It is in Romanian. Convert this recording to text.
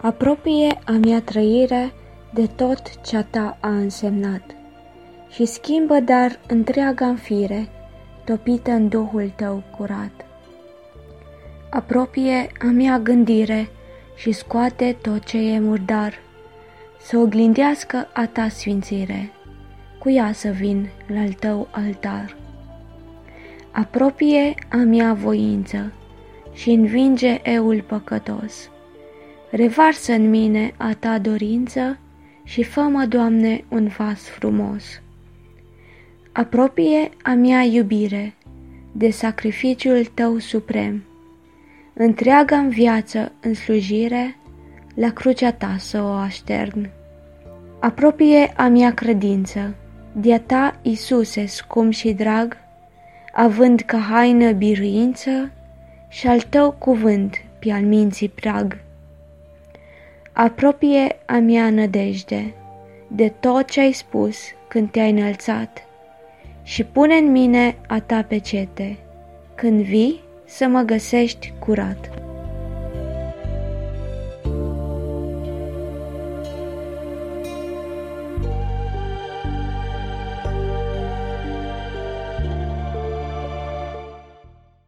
Apropie a mea trăire de tot ce-a ta a însemnat și schimbă dar întreaga-mi fire, topită în Duhul tău curat. Apropie a mea gândire și scoate tot ce e murdar, să oglindească a ta sfințire, cu ea să vin la-al tău altar. Apropie a mea voință și învinge eul păcătos, revarsă în mine a ta dorință și fă-mă, Doamne, un vas frumos. Apropie a mea iubire de sacrificiul tău suprem, întreaga-mi viață în slujire la crucea ta să o aștern. Apropie a mea credință de-a ta, Iisuse, scump și drag, având ca haină biruință și al tău cuvânt pe-al minții prag. Apropie a mea nădejde de tot ce-ai spus când te-ai înălțat și pune în mine a ta pecete, când vii să mă găsești curat.